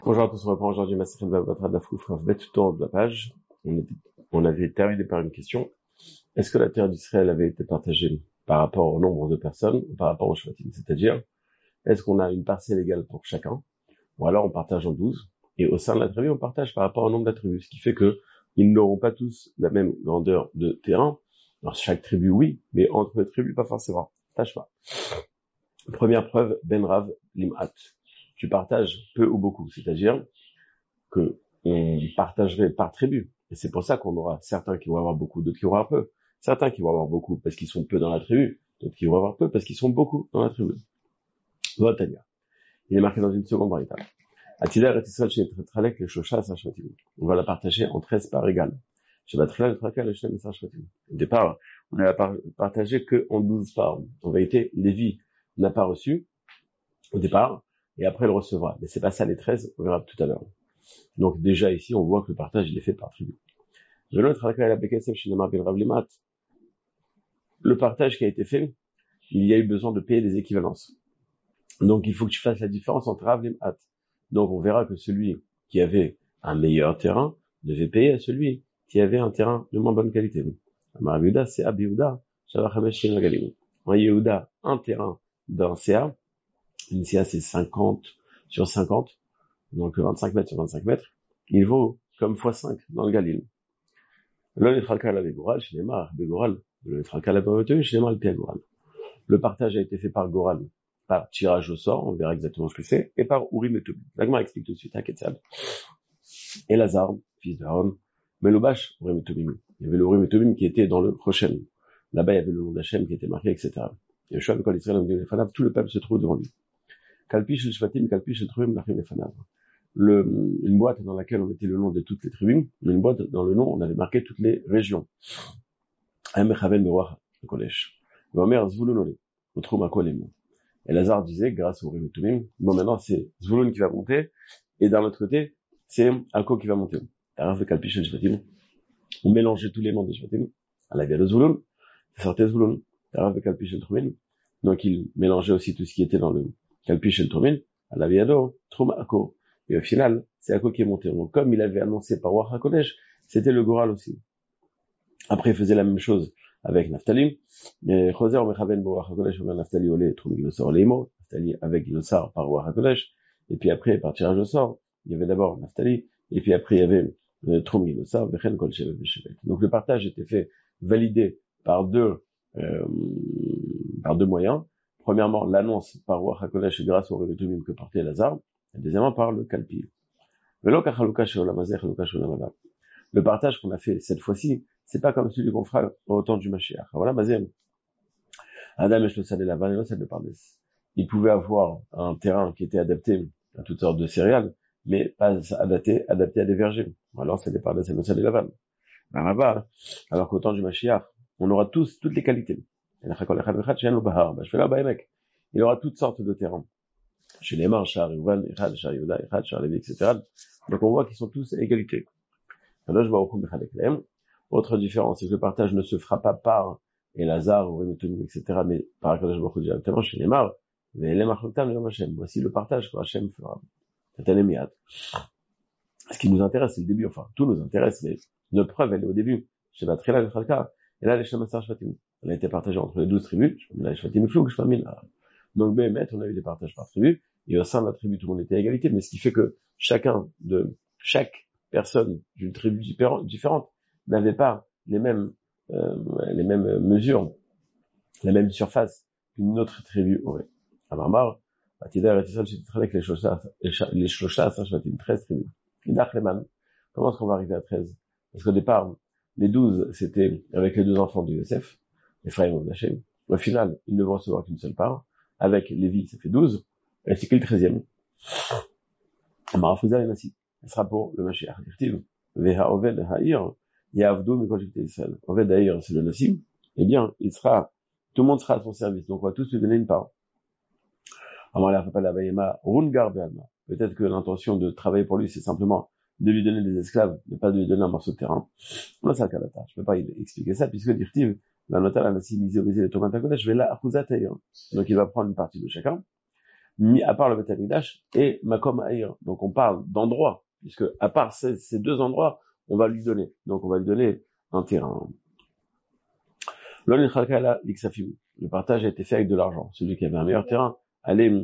Bonjour à tous, on reprend aujourd'hui Masechet Bava Batra Daf Kuf Rav Bet, tout en haut de la page. On avait terminé par une question. Est-ce que la terre d'Israël avait été partagée par rapport au nombre de personnes, ou par rapport au Shvatim? C'est-à-dire, est-ce qu'on a une parcelle égale pour chacun, ou alors on partage en 12, et au sein de la tribu, on partage par rapport au nombre d'attributs, ce qui fait que ils n'auront pas tous la même grandeur de terrain. Alors chaque tribu, oui, mais entre les tribus, pas forcément. Tâche pas. Première preuve, Ben Rav Lim'at. Tu partages peu ou beaucoup, c'est-à-dire que on partagerait par tribu. Et c'est pour ça qu'on aura certains qui vont avoir beaucoup, d'autres qui vont avoir peu. Certains qui vont avoir beaucoup parce qu'ils sont peu dans la tribu, d'autres qui vont avoir peu parce qu'ils sont beaucoup dans la tribu. Tania. Il est marqué dans une seconde braïta. Atidar et Israël chez Tralek le Shosha Sashvatim. On va la partager en 13 parts égales. Au départ, on ne l'a partagé que en 12 parts. En vérité, Lévi n'a pas reçu au départ, et après il recevra. Mais c'est pas ça les 13, on verra tout à l'heure. Donc déjà ici, on voit que le partage, il est fait par tribu. Le partage qui a été fait, il y a eu besoin de payer des équivalences. Donc il faut que tu fasses la différence entre Rav et Mat. Donc on verra que celui qui avait un meilleur terrain devait payer à celui qui avait un terrain de moins bonne qualité. Amar Yehuda, c'est Ab Yehuda, Shavach Hamesh Shin Galim. En Yehuda, un terrain d'un CA, une CA c'est 50 sur 50, donc 25 mètres sur 25 mètres, il vaut comme x5 dans le Galil. Le partage a été fait par Goral, par tirage au sort, on verra exactement ce que c'est, et par Urim et Tobim. L'Agma explique tout de suite à Ketzad. Et Lazare, fils de Aaron, Melobash, Urim et Tobim. Il y avait le Urim et Tobim qui était dans le Rochen. Là-bas, il y avait le nom d'Hachem qui était marqué, etc. Et Yeshua, quand Israël a Fanav, tout le peuple se trouve devant lui. Kalpish el Shvatim, Kalpish el Trubim, Lachim et Fanav. Une boîte dans laquelle on mettait le nom de toutes les tribus, mais une boîte dans le nom, on avait marqué toutes les régions. Et Lazare disait, grâce au Urim et Tumim, bon maintenant c'est Zvulun qui va monter, et d'un autre côté, c'est Ako qui va monter. On mélangeait tous les noms des Shvatim, à la via de Zvulun, ça sortait Zvulun. Donc il mélangeait aussi tout ce qui était dans le Kalpish et le Trumin, à la via de Trum Ako. Et au final, c'est Ako qui est monté. Donc comme il avait annoncé par Ruach HaKodesh, c'était le Goral aussi. Après, il faisait la même chose avec Naftali. Choser ou Mechaven Ruach HaKodesh, on Naftali olé Trum Ginosar Leimo, Naftali avec Ginosar par Ruach HaKodesh. Et puis après, par tirage au sort, il y avait d'abord Naftali, et puis après il y avait Trum Ginosar, Vechen Kol Shevet Veshevet. Donc le partage était fait, validé par deux moyens. Premièrement, l'annonce par Ruach HaKodesh grâce au Revetumim que portait Lazare, et deuxièmement par le Kalpi. Le partage qu'on a fait cette fois-ci, c'est pas comme celui qu'on fera au temps du Mashiach. Voilà, Mazem. Adam et le Pardes. Il pouvait avoir un terrain qui était adapté à toutes sortes de céréales, mais pas adapté à des vergers. Alors, c'est des Pardes et le Sadé Lavan. Alors qu'au temps du Mashiach, on aura toutes les qualités. Il aura toutes sortes de terrains. Chez les Mar, Shar Yuval, Echad, Shar Yuda, Echad, Shar Levi, etc. Donc on voit qu'ils sont tous à égalité. Autre différence, c'est que le partage ne se fera pas par Elazar, ou Remetonim, etc., mais par Akadosh Baruch Hu directement chez les Mar. Voici le partage que Hachem fera. C'est un émiat. Ce qui nous intéresse, c'est le début, enfin, tout nous intéresse, mais notre preuve, elle est au début. Et là, les Shemassar Shvatim. Elle a été partagée entre les 12 tribus. Donc, Béhémet, on a eu des partages par tribu, et au sein de la tribu, tout le monde était à égalité, mais ce qui fait que chaque personne d'une tribu différente n'avait pas les mêmes mesures, la même surface qu'une autre tribu aurait. À Marmar, Atidar et Tissal, c'était avec les Shloshas, ça, je vais 13 tribus. Comment est-ce qu'on va arriver à 13? Parce qu'au départ, les 12, c'était avec les deux enfants de Yosef, Ephraim et Menachem. Au final, ils ne vont recevoir qu'une seule part. Avec Lévi, ça fait 12. Et c'est que le 13e. Marafouza et Nassi. Ce sera pour le Mashiach. Veha Oved Ha'ir, Ya'avdu Mikol Israël. Oved Ha'ir, c'est le Nassim. Eh bien, tout le monde sera à son service. Donc, on va tous lui donner une part. Peut-être que l'intention de travailler pour lui, c'est simplement de lui donner des esclaves, de pas de lui donner un morceau de terrain. Là, c'est un kalata. Je peux pas expliquer ça, puisque Dirtiv, la nota, la nassim, misé, les tomates à je vais là, donc il va prendre une partie de chacun. mis à part le Beth Amikdash et Makom Aïr. Donc on parle d'endroits, puisque à part ces deux endroits, on va lui donner. Donc on va lui donner un terrain. Le partage a été fait avec de l'argent. Celui qui avait un meilleur terrain allait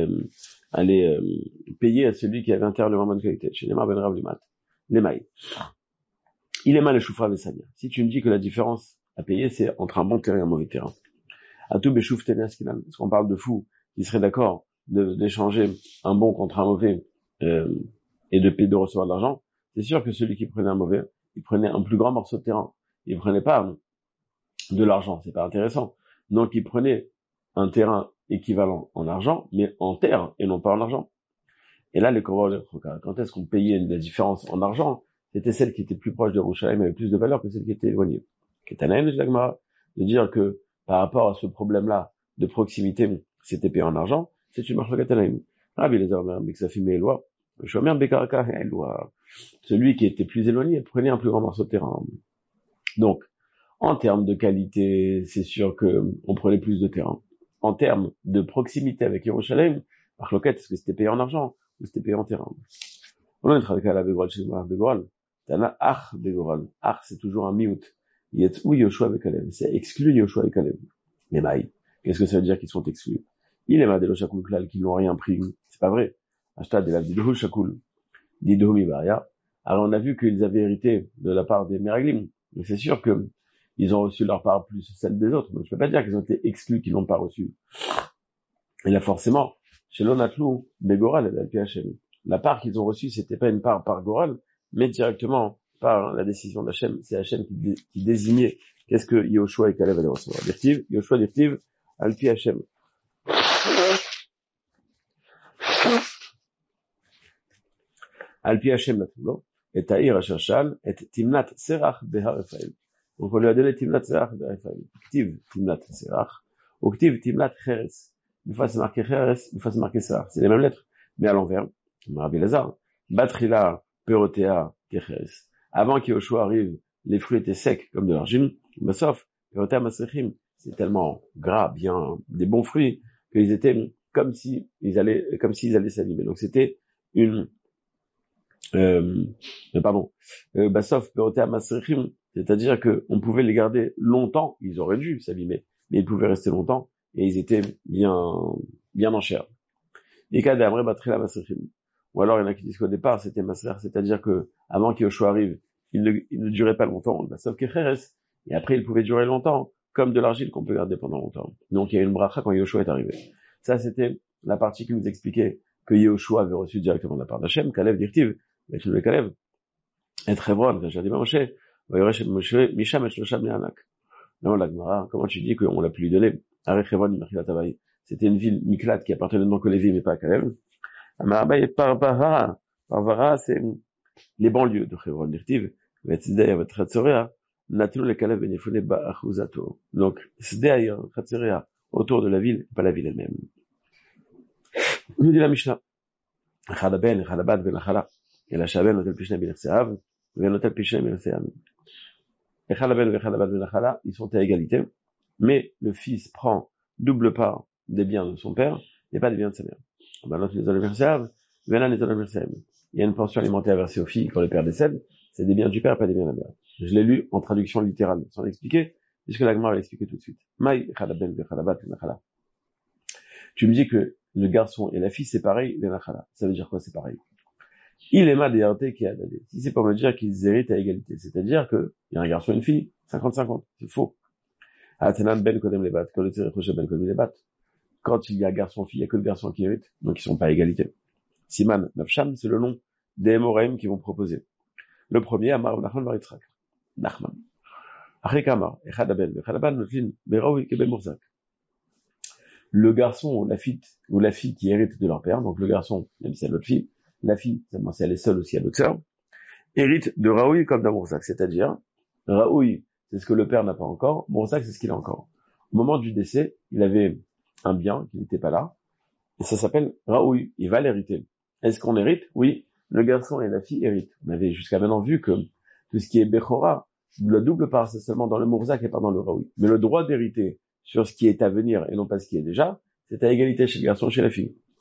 payer à celui qui avait un terrain de vraiment bonne qualité. Chez Neymar Ben Rav les mailles. Il est mal le choufra Vessania. Si tu me dis que la différence à payer, c'est entre un bon terrain et un mauvais terrain. Atou Beshouf Tenas Kinan. Parce qu'on parle de fous qui seraient d'accord d'échanger un bon contre un mauvais, et de recevoir de l'argent. C'est sûr que celui qui prenait un mauvais, il prenait un plus grand morceau de terrain. Il prenait pas de l'argent. C'est pas intéressant. Donc, il prenait un terrain équivalent en argent, mais en terre et non pas en argent. Et là, les Korban, quand est-ce qu'on payait la différence en argent? C'était celle qui était plus proche de Yerushalayim, avait plus de valeur que celle qui était éloignée. Ketanaïm, de dire que par rapport à ce problème-là de proximité, c'était payé en argent, c'est une marche de Ketanaïm. Rabbi les Armères, Bexafim et Eloi, Shomer Bekaraka et Eloi. Celui qui était plus éloigné prenait un plus grand morceau de terrain. Donc, en termes de qualité, c'est sûr que on prenait plus de terrain. En termes de proximité avec Yerushalayim, Marloquette, est-ce que c'était payé en argent ou c'était payé en terrain? On a une à la Begoral chez Marc Begoral. T'as Ach Begoral. Ach, c'est toujours un miout. Ou Yoshua avec Kalem. C'est exclu Yoshua avec Kalem. Les mailles. Qu'est-ce que ça veut dire qu'ils sont exclus? Il est madelo shakul klal, qu'ils n'ont rien pris. C'est pas vrai. Ashta de la didohu shakul. Didohu mibaria. Alors on a vu qu'ils avaient hérité de la part des Meraglim. Mais c'est sûr que ils ont reçu leur part plus celle des autres. Donc je peux pas dire qu'ils ont été exclus, qu'ils n'ont pas reçu. Et là forcément, chez l'Onatlou, Begoral et l'Alpiachem. La part qu'ils ont reçue, c'était pas une part par Goral, mais directement par la décision d'Hachem. C'est Hachem qui désignait qu'est-ce que Yoshua et Kalev allaient recevoir. Dirtiv, Yoshua Dirtiv, Alpi Hachem. Alpi Hachem Natoulo, et Tahir Hachachal, et Timnat Serach Behar Ephraim. Donc on lui a donné Timnat Serach Behar Ephraim. Ktiv Timnat Serach, ou Ktiv Timnat Cheres. Une fois c'est marqué Cheres, une fois c'est marqué Serach. C'est les mêmes lettres, mais à l'envers. Rabbi Lazar, Batrila, Perotea, Kecheres. Avant qu'Yoshua arrive, les fruits étaient secs comme de l'argile. Mais sauf, Perotea Masrechim, c'est tellement gras, bien, des bons fruits, qu'ils étaient comme s'ils allaient s'abîmer. Donc c'était une, Basof, Perotea Masrechim, c'est-à-dire que on pouvait les garder longtemps, ils auraient dû s'abîmer, mais ils pouvaient rester longtemps, et ils étaient bien en chair. Et quand Amré Batrila Masrechim. Ou alors, il y en a qui disent qu'au départ, c'était Masrer, c'est-à-dire que, avant qu'Yoshua arrive, il ne durait pas longtemps, sauf que Cheres, et après, il pouvait durer longtemps, comme de l'argile qu'on peut garder pendant longtemps. Donc, il y a une bracha quand Yoshua est arrivé. Ça, c'était la partie qui nous expliquait que Yoshua avait reçu directement de la part d'Hachem, Kalev Dirtiv, mais le Kalev, et Hebron, Rachadi Moshe, Moshe, Misham et Shlosham Yanak. Non, la Gemara, comment tu dis qu'on l'a pu lui donner? Arech Hebron, Michila Tavaï. C'était une ville Miklat qui appartenait non que Lévi, mais pas à Kalev. Parvara, c'est les banlieues de Hebron Dirtiv, donc, autour de la ville, pas la ville elle-même. Nous dit la Mishnah, Chadaben, Chadabat, Benachala, et la Shaben, Notel Pishna, Benachseav, Notel Pishna, Benachseav. Et Chadaben et Chadabat, Benachala, ils sont à égalité, mais le fils prend double part des biens de son père, et pas des biens de sa mère. Il y a une pension alimentaire versée aux filles quand le père décède, c'est des biens du père, pas des biens de la mère. Je l'ai lu en traduction littérale, sans l'expliquer, puisque la Gemara va l'expliquer tout de suite. Tu me dis que le garçon et la fille, c'est pareil, les nachala. Ça veut dire quoi, c'est pareil? Il est mal d'hériter qui a donné. Si c'est pour me dire qu'ils héritent à égalité, c'est-à-dire que il y a un garçon et une fille, 50-50, c'est faux. Quand il y a garçon-fille, il y a que le garçon qui hérite, donc ils sont pas à égalité. Siman, Nafsham, c'est le nom des Moraim qui vont proposer. Le premier, Amar, Nachman, Baritzrak. Nachman. Achrikamar, Echadaben, Echadaban, Notlin, Beraoui, Keben Mourzak. Le garçon ou la fille qui hérite de leur père, donc le garçon, même si c'est l'autre fille, la fille, si elle est seule aussi à l'autre sœur, hérite de Raoui comme d'un Mourzak. C'est-à-dire, Raoui, c'est ce que le père n'a pas encore, Mourzak, c'est ce qu'il a encore. Au moment du décès, il avait un bien qui n'était pas là, et ça s'appelle Raoui, il va l'hériter. Est-ce qu'on hérite? Oui, le garçon et la fille héritent. On avait jusqu'à maintenant vu que tout ce qui est Bechora, la double part, c'est seulement dans le Mourzak et pas dans le Raoui. Mais le droit d'hériter sur ce qui est à venir et non pas ce qui est déjà, c'est à égalité chez le garçon et chez la fille.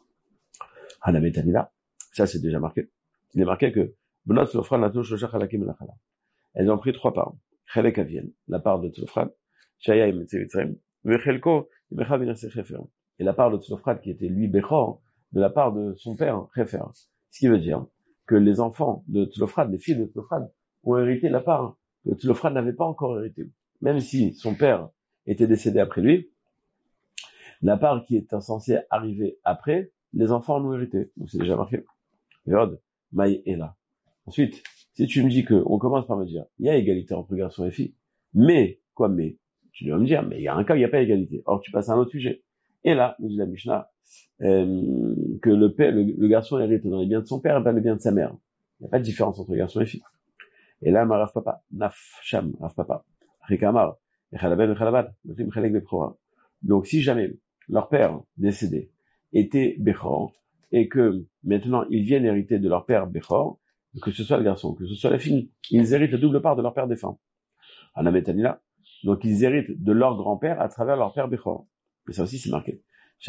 Hanametanila. Ça, c'est déjà marqué. Il est marqué que Bnot Tzlofran Natu Shloshah Chalakim Lachala. Elles ont pris 3 parts. Chelek Avien, la part de Tzlofran, Shaya Imetze Mitzrayim, Vechelko Imecha Binaseh Chefer. Et la part de Tzlofran qui était lui Bechor, de la part de son père Chefer. Ce qui veut dire que les enfants de Tzlofran, les filles de Tzlofran, ont hérité la part que Tzlofran n'avait pas encore hérité. Même si son père était décédé après lui, la part qui est censée arriver après, les enfants en ont hérité. Donc c'est déjà marqué. Yod, Maï est là. Ensuite, si tu me dis que, on commence par me dire, il y a égalité entre garçons et filles, mais, quoi mais? Tu dois me dire, mais il y a un cas où il n'y a pas égalité. Or, tu passes à un autre sujet. Et là, nous dit la Mishnah, que le garçon hérite dans les biens de son père et pas les biens de sa mère. Il n'y a pas de différence entre garçons et filles. Et là, ma Rav Papa, Naf Sham, Rav Papa, Rikamar, Echalaben, Echalabad, Notim Chalek Bechora. Donc, si jamais leur père décédé était Bechor, et que maintenant ils viennent hériter de leur père Bechor, que ce soit le garçon, que ce soit la fille, ils héritent la double part de leur père défunt. Anametanila. Donc ils héritent de leur grand-père à travers leur père Bechor. Et ça aussi c'est marqué.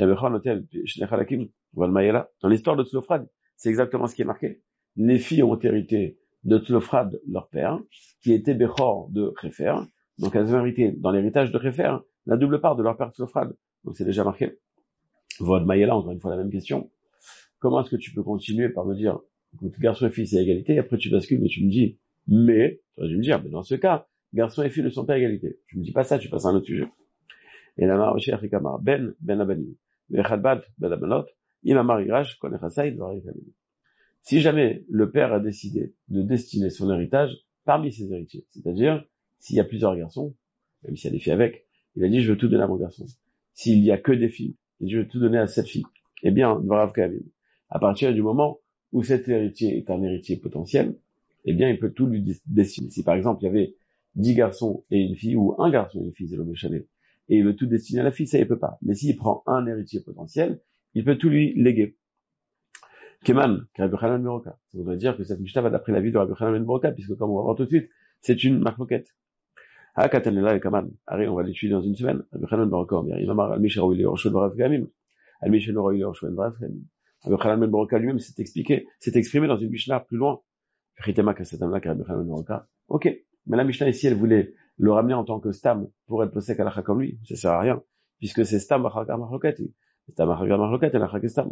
Dans l'histoire de Tzlofrad, c'est exactement ce qui est marqué. Les filles ont hérité de Tzlofrad, leur père, qui était Bechor de Chefer. Donc elles ont hérité dans l'héritage de Chefer la double part de leur père Tzlofrad. Donc c'est déjà marqué. Vod Mayela, encore une fois la même question. Comment est-ce que tu peux continuer par me dire, écoute, garçon et fille c'est égalité, et après tu bascules, mais tu me dis, mais, tu vas me dire, mais dans ce cas, garçon et fille ne sont pas égalité. Tu me dis pas ça, tu passes à un autre sujet. Et la mara Oshé Afrikamar, Ben Abanim, Vechadbat, Ben Abanot, Imamar Irash, Konechasai, Dvarikalim. Si jamais le père a décidé de destiner son héritage parmi ses héritiers, c'est-à-dire, s'il y a plusieurs garçons, même s'il y a des filles avec, il a dit, je veux tout donner à mon garçon. S'il y a que des filles, il dit, je veux tout donner à cette fille. Eh bien, Dvarav Kavim. À partir du moment où cet héritier est un héritier potentiel, eh bien, il peut tout lui destiner. Si par exemple, il y avait 10 garçons et une fille, ou un garçon et une fille, c'est l'homme chalet, et il veut tout destiner à la fille, ça, il peut pas. Mais s'il prend un héritier potentiel, il peut tout lui léguer. Keman, Rabbi Hanan ben Broka. Ça voudrait dire que cette Mishnah va d'après la vie de Rabbi Hanan ben Broka, puisque comme on va voir tout de suite, c'est une marloquette. Ah, Katanela et Kaman. Allez, on va l'étudier dans une semaine. Rabbi Hanan ben Broka, bien. Il va marrer Al-Misha Rouili, Orshon Varav Gamim. Al-Misha Rouili, Orshon Varav Gamim. Rabbi Hanan ben Broka lui-même s'est exprimé dans une Mishnah plus loin. Ritema Kasatamla, Rabbi Hanan ben Broka. Ok. Mais la Mishnah ici, elle voulait le ramener en tant que stam pour être posé à comme lui. Ça sert à rien. Puisque c'est stam Bachakar Marloquette. Stam Bachakar Marloquette et la Chakestam.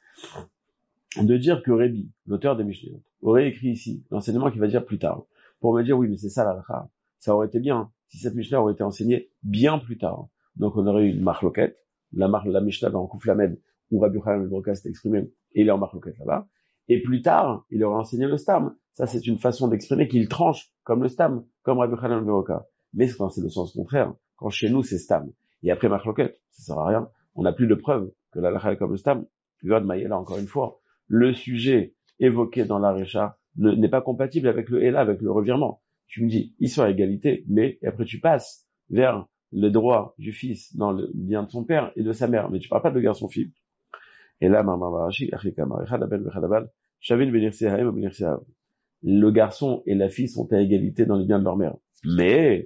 De dire que Rébi, l'auteur des Mishnayot, aurait écrit ici l'enseignement qu'il va dire plus tard, pour me dire oui, mais c'est ça la halakha. Ça aurait été bien si cette Mishnah aurait été enseignée bien plus tard. Donc on aurait eu une marloquette, la Mishnah dans Kouf Lamed, où Rabbi Hanan ben Broka s'est exprimé, et il est en marloquette là-bas. Et plus tard, il aurait enseigné le stam. Ça, c'est une façon d'exprimer qu'il tranche comme le stam, comme Rabbi Hanan ben Broka. Mais quand c'est le sens contraire, quand chez nous c'est stam, et après marloquette, ça sert à rien. On n'a plus de preuve que la halakha est comme le stam. God Maïla, encore une fois. Le sujet évoqué dans l'Arecha n'est pas compatible avec le Ela, avec le revirement. Tu me dis, ils sont à égalité, mais après tu passes vers le droit du fils dans le bien de son père et de sa mère, mais tu parles pas de garçon-fille. Et là, le garçon et la fille sont à égalité dans les biens de leur mère. Mais,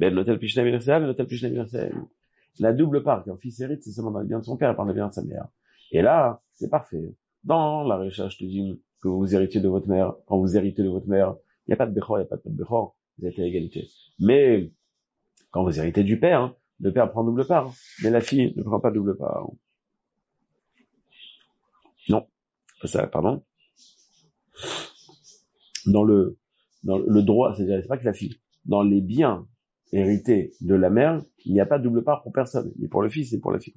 la double part qu'un fils hérite, c'est seulement dans les biens de son père et par les biens de sa mère. Et là, c'est parfait. Dans la recherche, je te dis que vous héritiez de votre mère. Quand vous héritez de votre mère, il n'y a pas de Bechor, il n'y a pas de Bechor. Vous êtes à égalité. Mais, quand vous héritez du père, hein, le père prend double part. Mais la fille ne prend pas double part. Non. Ça, pardon. Dans le droit, c'est-à-dire, c'est pas que la fille. Dans les biens hérités de la mère, il n'y a pas de double part pour personne. Ni pour le fils, ni pour la fille.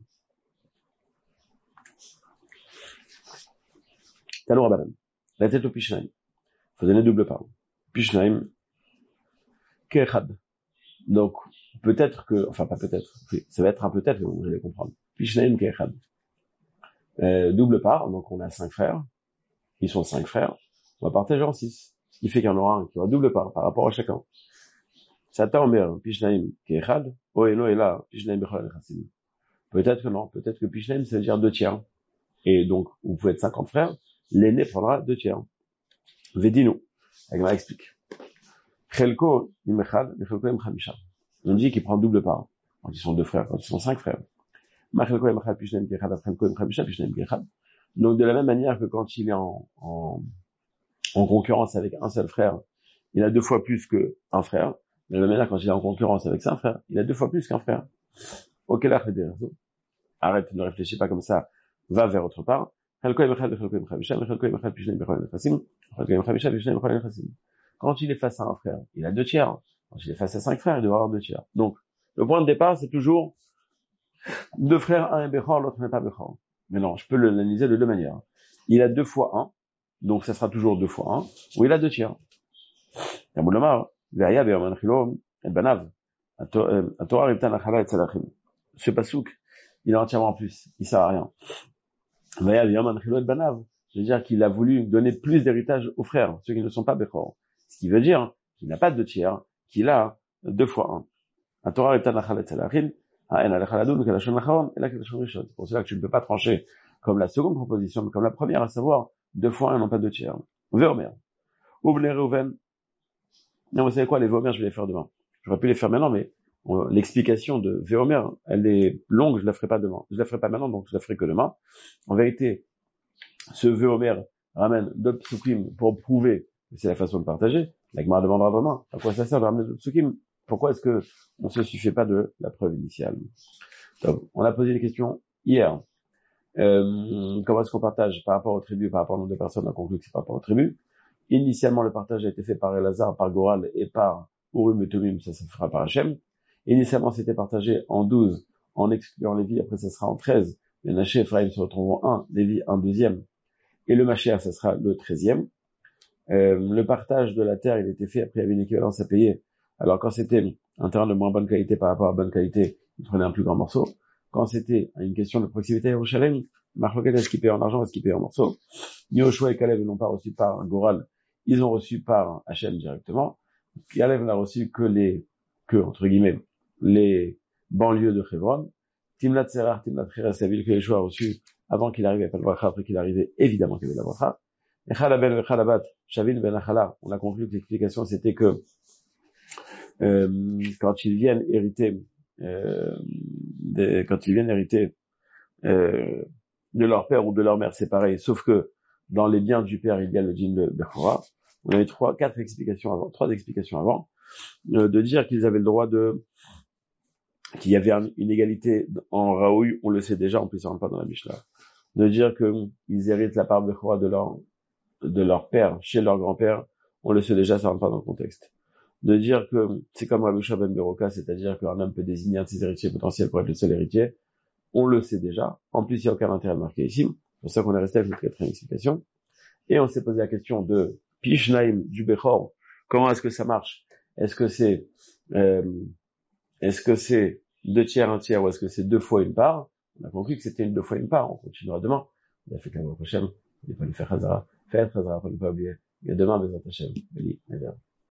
Talon Rabbanan. La tête au Pishnaim. Faut donner double part. Pishnaim. Kechad. Donc, peut-être que, enfin, pas peut-être. Ça va être un peut-être, mais vous allez comprendre. Pishnaim Kechad. Double part. Donc, on a 5 frères. Ils sont 5 frères. On va partager en 6. Ce qui fait qu'il y en aura un qui aura double part par rapport à chacun. Satan Omer, Pishnaim Kechad. Oeno Ela, Pishnaim Bechol Chassim. Peut-être que non. Peut-être que Pishnaim, ça veut dire 2 tiers. Et donc, vous pouvez être 50 frères. L'aîné prendra 2 tiers. Vedino. Agma explique. Chelko imechad, chelko imchamisha. On dit qu'il prend double part. Quand ils sont 2 frères, quand ils sont 5 frères. Ma chelko imechad, pishnem kechad, chelko imchamisha, pishnem kechad. Donc, de la même manière que quand il est en concurrence avec un seul frère, il a 2 fois plus qu'un frère. De la même manière, quand il est en concurrence avec 5 frères, il a 2 fois plus qu'un frère. Ok, là, arrête, ne réfléchis pas comme ça, va vers autre part. Quand il est face à un frère, il a 2 tiers. Quand il est face à 5 frères, il doit avoir 2 tiers. Donc, le point de départ, c'est toujours 2 frères, un est Bechor, l'autre n'est pas Bechor. Mais non, je peux l'analyser de 2 manières. Il a 2 fois 1, donc ça sera toujours 2 fois 1, ou il a 2 tiers. Ce pasouk, il est entièrement en plus, il sert à rien. C'est-à-dire qu'il a voulu donner plus d'héritage aux frères, ceux qui ne sont pas Bechor. Ce qui veut dire qu'il n'a pas de 2 tiers, qu'il a 2 fois 1. C'est pour cela que tu ne peux pas trancher comme la seconde proposition, mais comme la première, à savoir 2 fois 1 et non pas 2 tiers. Véomer. Ouvne Reuven. Non, vous savez quoi, les Véomer, je vais les faire demain. J'aurais pu les faire maintenant, mais l'explication de Véomer, elle est longue, je la ferai pas demain. Je la ferai pas maintenant, donc je la ferai que demain. En vérité, ce Véomer ramène d'autres psukim pour prouver que c'est la façon de partager. La Gemara demandera demain, à quoi ça sert de ramener d'autres psukim? Pourquoi est-ce que on se suffit pas de la preuve initiale? Donc, on a posé des questions hier. Comment est-ce qu'on partage par rapport aux tribus, par rapport au nombre de personnes? On a conclu que c'est par rapport aux tribus. Initialement, le partage a été fait par Elazar, par Goral et par Urim et Tumim, ça se fera par Hachem. Initialement, c'était partagé en 12, en excluant Lévi, après ça sera en 13. Les Naché et Ephraim se retrouveront 1, Lévi 1 deuxième, et le Mashiach, ça sera le 13e. Le partage de la terre, il était fait, après il y avait une équivalence à payer. Alors quand c'était un terrain de moins bonne qualité par rapport à bonne qualité, il prenait un plus grand morceau. Quand c'était une question de proximité à Yerushalem, Marloquet, est-ce qu'il paye en argent, est-ce qu'il paye en morceaux? Yoshua et Caleb n'ont pas reçu par Goral, ils ont reçu par Hachem directement. Caleb n'a reçu entre guillemets, les banlieues de Hebron. Timnat Serach, Timnat Cheres, la ville que Yeshua a reçu avant qu'il arrive, à Bracha, après qu'il arrivait, évidemment qu'il y avait la Bracha. Echad ben Echad Shavin ben Achala, on a conclu que l'explication c'était que quand ils viennent hériter de leur père ou de leur mère, c'est pareil, sauf que dans les biens du père, il y a le dîme de Bechora. On avait trois explications avant, de dire qu'ils avaient le droit qu'il y avait une égalité en Raoui, on le sait déjà, en plus ça rentre pas dans la Mishnah. De dire qu'ils héritent la part de Bechora de leur père chez leur grand-père, on le sait déjà, ça rentre pas dans le contexte. De dire que c'est comme Rabbi Shua ben Beroka, c'est-à-dire qu'un homme peut désigner un de ses héritiers potentiels pour être le seul héritier, on le sait déjà. En plus, il n'y a aucun intérêt à marquer ici. C'est pour ça qu'on est resté avec cette 4e explication. Et on s'est posé la question de Pishnaim du Bechor. Comment est-ce que ça marche? Est-ce que c'est 2 tiers, 1 tiers, ou est-ce que c'est 2 fois une part? On a conclu que c'était 2 fois une part. On continuera demain. On a fait qu'à la prochaine. Il faut lui faire Hazara. Faites Hazara pour ne pas oublier. Il y a demain, Bezat Hashem.